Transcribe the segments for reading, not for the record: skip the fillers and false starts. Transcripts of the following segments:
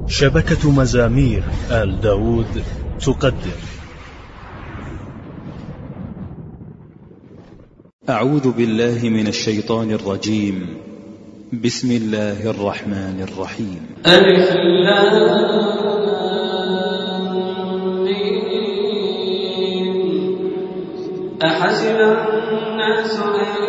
شبكة مزامير آل داود تقدم. أعوذ بالله من الشيطان الرجيم. بسم الله الرحمن الرحيم. ألف لام أحسب الناس أن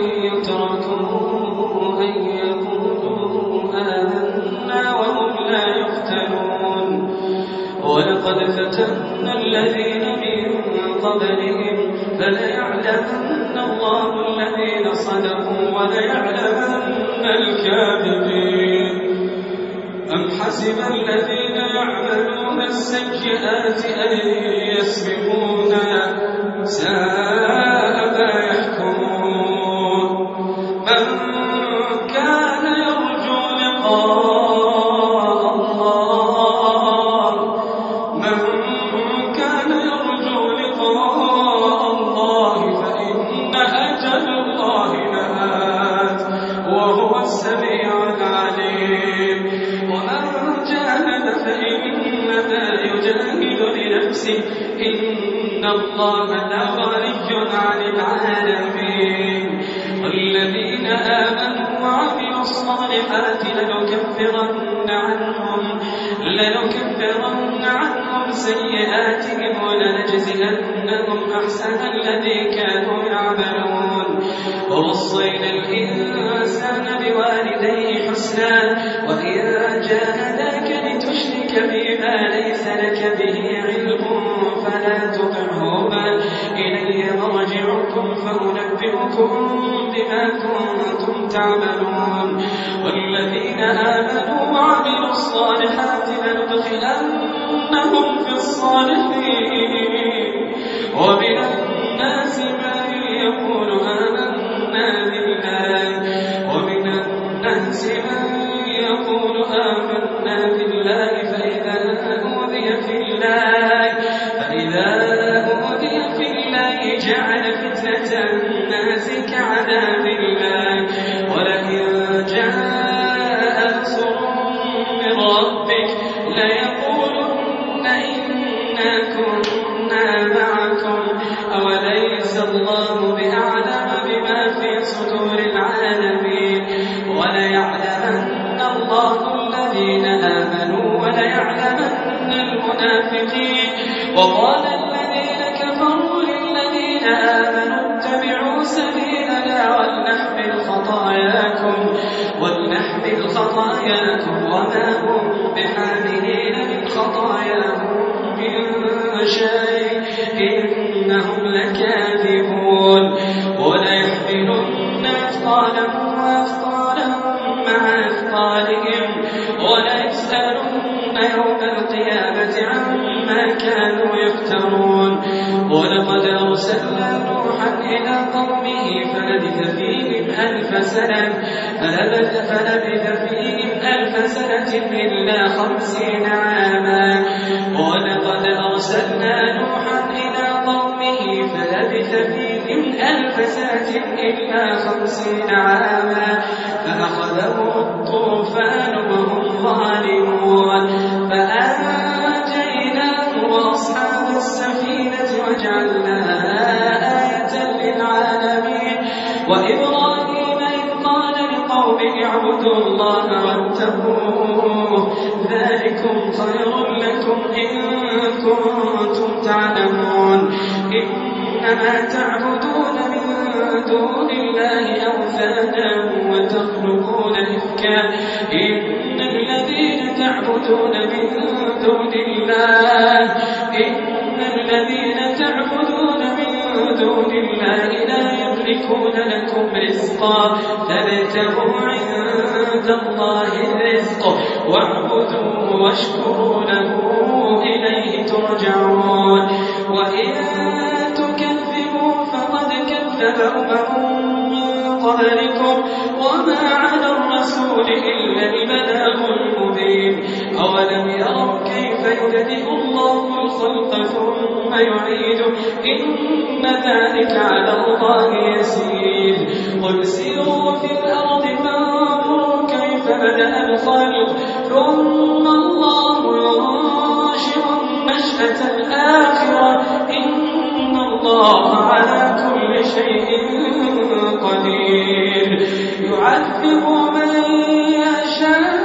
يتركوا أن يقولوا آمنا وهم لا يفتنون ولقد فتنا الذين من قبلهم فليعلمن الله الذين صدقوا وليعلمن الكاذبين. أم حسب الذين يعملون السيئات أن يسبقونا ساء ما يحكمون. من كان يرجو لقاء الله فإن أجل الله لآت وهو السميع العليم. ومن جاهد فإنما يجاهد لنفسه إن الله لغني عن العالمين. والذين آمنوا وعملوا الصالحات لنكفرن عنهم سيئاتهم ولنجزينهم أحسن الذي كانوا يعملون. ووصينا الإنسان بوالديه حسنا وإن جاهداك لتشرك بما ليس لك به علم فلا تطعهما إلي مرجعكم فأنبئكم بما كنتم تعملون. والذين آمنوا وعملوا الصالحات لندخلنهم في الصالحين. ومن الناس من يقول آمنا بالله فإذا أوذي في الله جعل فتنة الناس كعذاب الله. ولئن جاء نصر من ربك ليقولن إنا كنا معكم أوليس الله بأعلم بما في صدور العالمين. وليعلمن الله الذين آمنوا وليعلمن المنافقين. وقال الذين كفروا للذين آمنوا اتبعوا سبيلنا ولنحمل خطاياكم وما هم بحاملين من خطاياهم من شيء إنهم لكاذبون. وليحملن أثقالهم وأثقالهم مع أثقالهم وليسألن يوم القيامة عما كانوا يفترون. ولقد أرسلنا نوحا إلى قومه فلبث فيهم ألف سنة إلا 50 عاما. ولقد أرسلنا نوحا إلى قومه فلبث فيهم 1000 سنة إلا 50 عاما فأخذهم الطوفان وهم ظالمون. فأنجيناه وأصحاب السفينة وجعلناها آية للعالمين. وإبراهيم إذ قال لقومه اعبدوا الله واتقوه ذلكم خير لكم إن كنتم تعلمون. إنما تعبدون من دون الله أوثانا وتخلقون إفكا. إن الذين تعبدون من دون الله لا يملكون لكم رزقا فابتغوا عند الله الرزق واعبدوه واشكروا له إليه ترجعون. وإن تكذبوا فقد كذب من قبلكم وما على الرسول إلا البلاغ المبين. أولم يروا كيف يبدئ الله الخلق ثم يعيده إن ذلك على الله يسير. قل سيروا في الأرض فانظروا كيف فبدأ الخلق ثم الله ينشئ النشأة الآخرة إن الله على كل شيء قدير يعذب من يشاء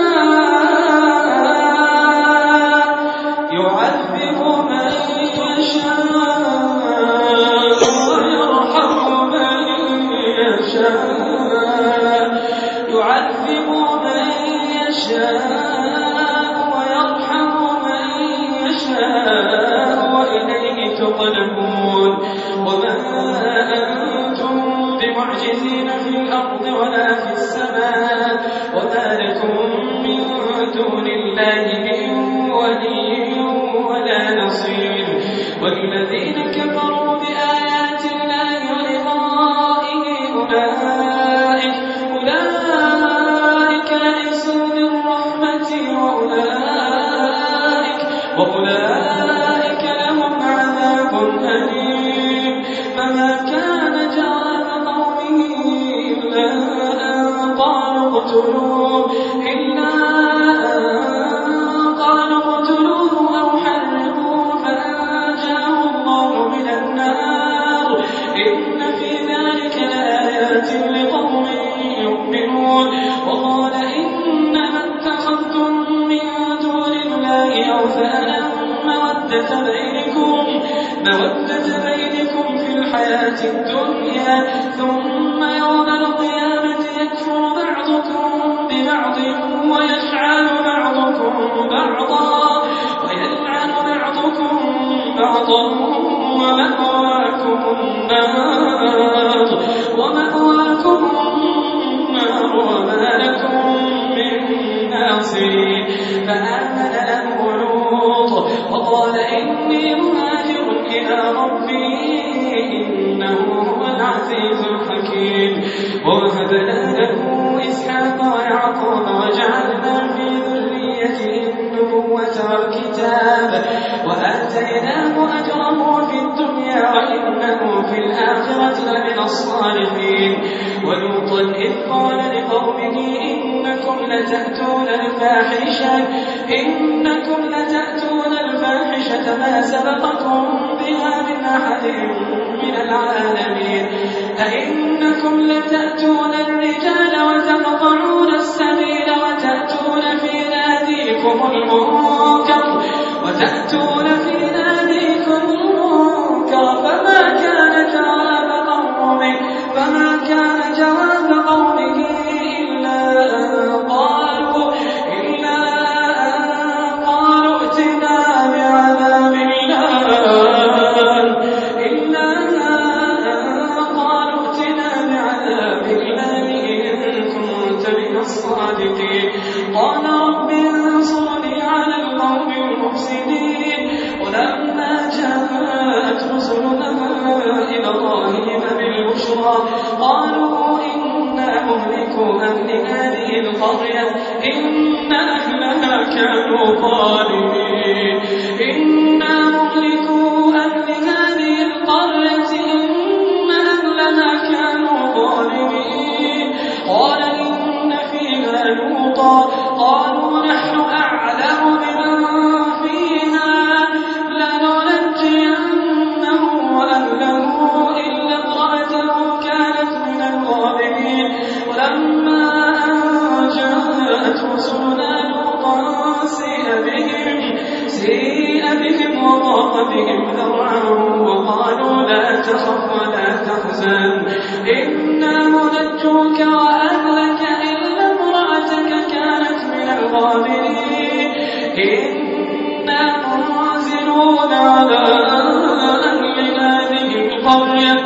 وما أنتم بمعجزين في الأرض ولا في السماء وما لكم من دون الله من ولي ولا نصير والذين كفروا بآيات الله ولقائه أولئك ليسوا من رحمتي وأولئك لهم عذاب أليم فما كان جواب قومه إلا أن قالوا اقتلوه أو حرقوه فأنجاه الله من النار إن في ذلك لآيات لقوم يؤمنون وقال إنما اتخذتم من دون الله أوثانا مودة بينكم في الحياة الدنيا ثم يوم القيامة يكفر بعضكم ببعض ويلعن بعضكم بعضا ومأواكم النار وما لكم من ناصرين فآمن له لوط وقال إني مهاجر إلى ربي إنه هو العزيز الحكيم ووهبنا له إسحاق ويعقوب وجعلنا في ذريته النبوة والكتاب وآتيناه أجره في الدنيا وإنه في الآخرة لمن الصالحين ولوطا إذ قال لقومه إنكم لتأتون الفاحشة ما سبقكم بها من أحد من العالمين أئنكم لتأتون الرجال وتقطعون السبيل وتأتون في ناديكم المنكر فما كان جواب قومه إلا أن قالوا ائتنا بعذاب الله إن كنت من الصادقين قال رب انصرني على القوم المفسدين ولما جاءت رسلنا إبراهيم بالبشرى قالوا إنا مهلكو أهل هذه القرية إن أهلها كانوا ظالمين قال إن فيها لوطا قالوا نحن أعلم بمن فيها لننجينه وأهله إلا امرأته كانت من الغابرين ولما أن جاءت رسلنا لوطا سيء بهم وضاق بهم ذرعا وقالوا لا تخف ولا تحزن إنا منجوك وأهلك إلا امرأتك كانت من الغابرين إنا منزلون على أهل هذه القرية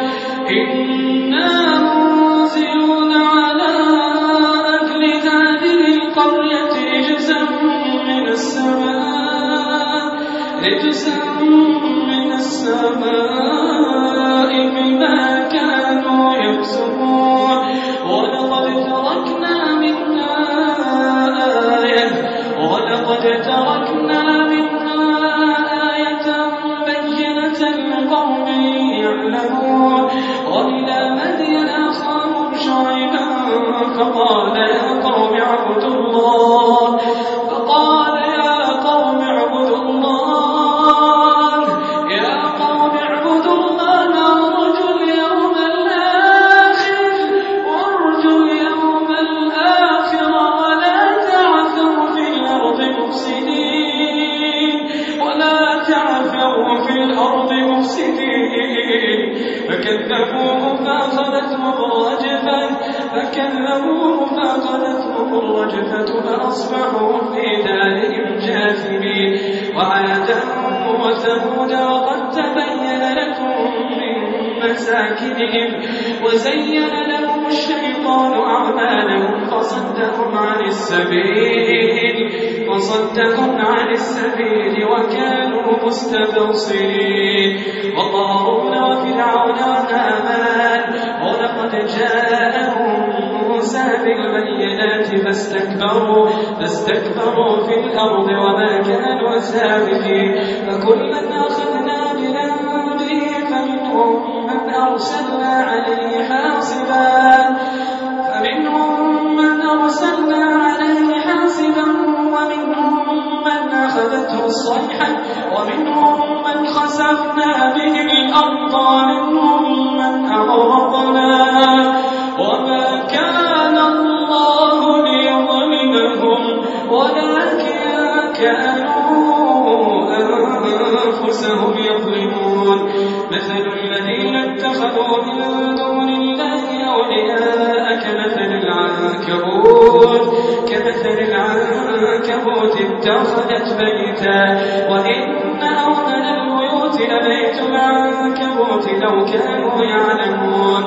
رجزا من السماء بما كانوا يكسبون ولقد تركنا منها آية بينة لقوم يعلمون وإلى مدين أخاهم شعيبا فقال يا قوم اعبدوا فكذبوه فأخذتهم الرجفة فأصبحوا في دارهم جاثمين. وعادا وثمود وقد تبين لكم من مساكنهم وزين لهم الشيطان أعمالهم فصدهم عن السبيل وكانوا مستبصرين. وقارون وفرعون وهامان ولقد جاءهم موسى بالبينات فاستكبروا في الأرض وما كانوا سابقين. فكلا أخذنا بذنبه فمنهم من أرسلنا عليه حاصبا ومنهم من أخذته الصيحة ومنهم من خسفنا به الأرض ومنهم من أغرقنا وما كان الله ليظلمهم ولكن كانوا أنفسهم يظلمون. مثل الذين اتخذوا من دون الله أولياء كمثل العنكبوت اتخذت بيتا وإن أوهن البيوت لبيت العنكبوت لو كانوا يعلمون.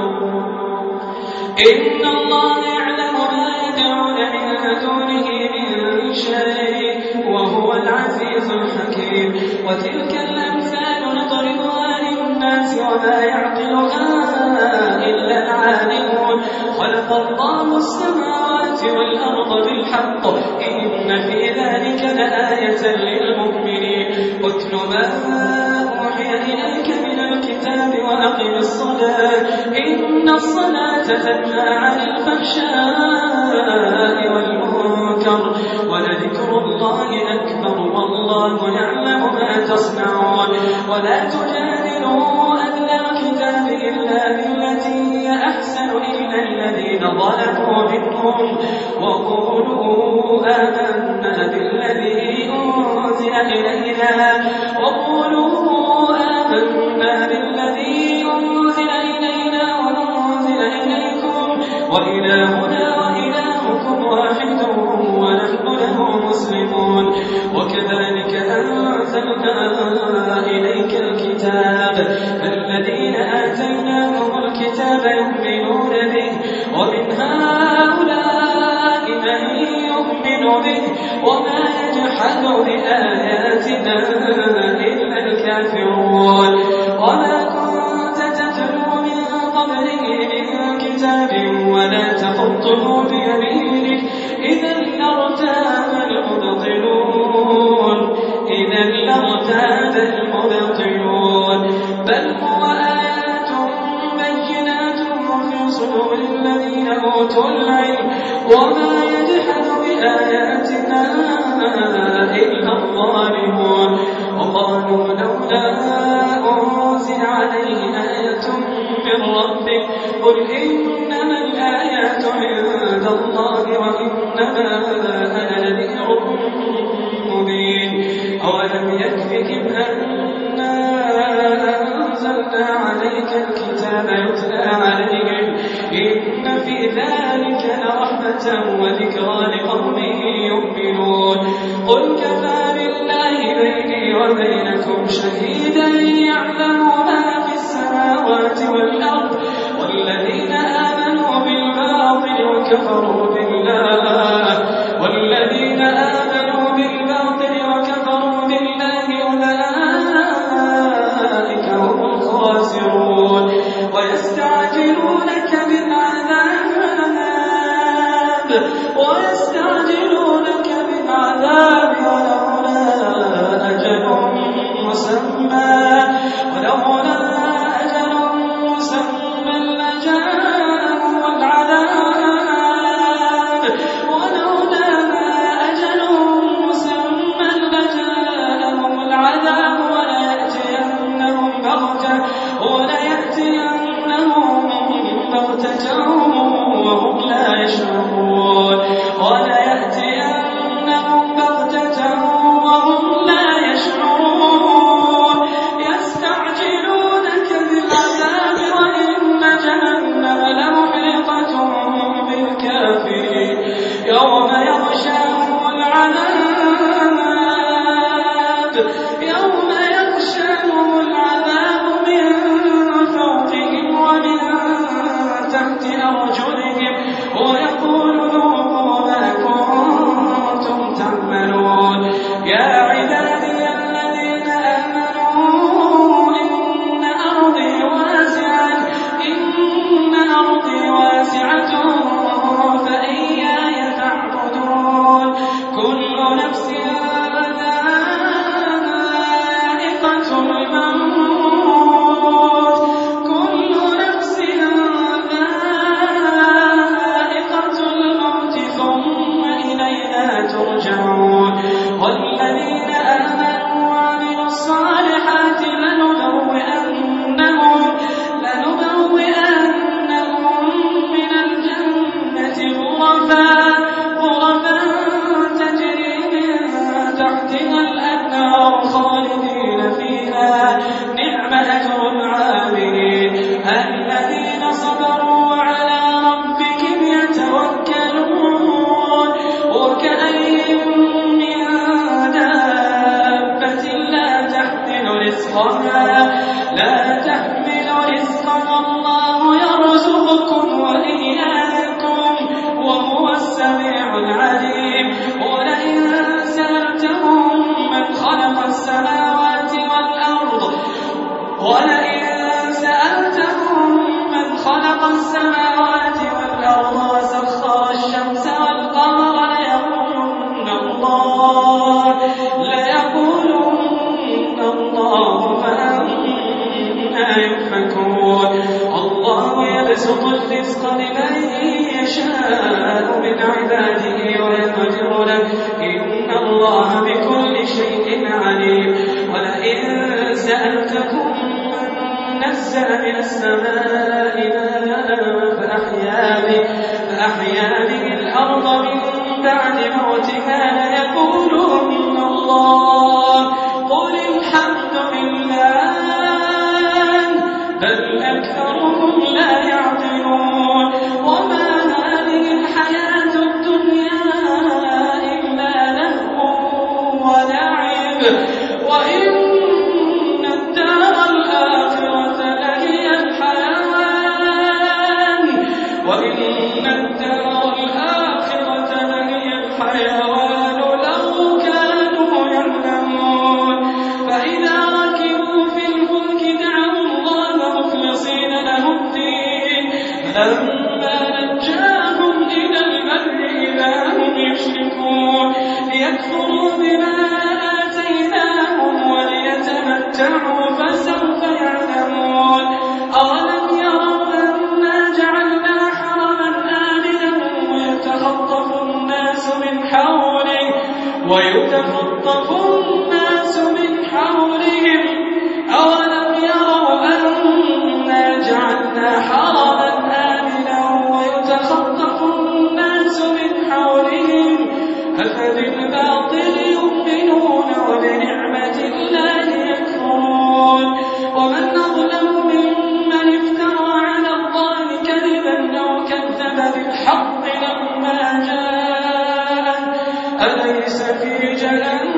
إن الله يعلم ما يدعون من دونه من شيء وهو العزيز الحكيم. وتلك الأمثال نضربها للناس وما يعقلها إلا العالمون. خلق الله السماوات والأرض بالحق إن في ذلك لآية للمؤمنين. اتل ما أوحي إليك من الكتاب وأقم الصلاة إن الصلاة تنهى عن الفحشاء والمنكر ولذكر الله أكبر والله يعلم ما تصنعون. ولا تجادلوا أهل الكتاب إلا بالتي هي أحسن إلا الذين ظلموا منهم وقولوا آمنا بالذي أنزل إلينا وأنزل إليكم وإلهنا وإلهكم واحد ونحن له مسلمون. وكذلك أنزلنا إليك الكتاب الذين آتيناهم الكتاب يؤمنون به ومن هؤلاء من يؤمن به وما يجحد بآياتنا إلا الكافرون. وما كنت تتلو من قبله من كتاب ولا تخطه بيمينك إذا لارتاب المبطلون. بل هو آيات بينات في صدور الذين أوتوا العلم وما يجحد بآياتنا إلا الظالمون. وقالوا لولا أنزل عليه آية من ربك قل إنما الآيات عند الله وإنما أنا نذير مبين. أولم يكفهم أنا أنزلنا عليك الكتاب يتلى عليهم إن في ذلك لرحمة وذكرى لقوم يؤمنون. قل كفى بالله بيني وبينكم شهيدا يعلم ما في السماوات والأرض والذين آمنوا بالباطل وكفروا بالله أولئك هم الخاسرون. ويستعجلونك بالعذاب ولولا أجل مسمى لجاءهم العذاب وليأتينهم بغتة وهم لا يشعرون. نفس ذائقة الموت كل نفس ذائقة الموت ثم إلينا ترجعون والذين آمنوا وعملوا الصالحات لنبوئنهم من الجنة غرفا تجري من تحتها الأنهار خالدين فيها نعم أجر العاملين الذين صبروا وعلى ربهم يتوكلون وكأين من دابة لا تحمل رزقها الله يرزقكم وإياكم وهو السميع العليم ولئن سألتهم من خلق السماوات والأرض وسخر الشمس والقمر ليقولن الله فأنى يؤفكون الله يبسط الرزق لمن يشاء من عباده ويقدر له إن الله بكل شيء عليم ولئن سألتكم من نزل من السماء ماء فأحيا به الأرض من بعد موتها ليقولن الله قل الحمد لله بل أكثرهم لا يعقلون وما هذه الحياة الدنيا إلا لهو ولعب وإن الدار الآخرة لهي الحيوان لو كانوا يعلمون فإذا ركبوا في الفلك دعوا الله مخلصين له الدين فلما نجاهم إلى البر إذا هم يشركون ليكفروا بما آتيناهم وليتمتعوا فسوف يعلمون أولم يروا أنا جعلنا حرما آمنا ويتخطف الناس من حولهم أولم يروا أنا جعلنا حرما آمنا ويتخطف الناس من حولهم أفبالباطل يؤمنون وبنعمة الله يكفرون ومن أظلم ممن افترى على الله كذبا أو كذب بالحق لما جاءه أليس في جهنم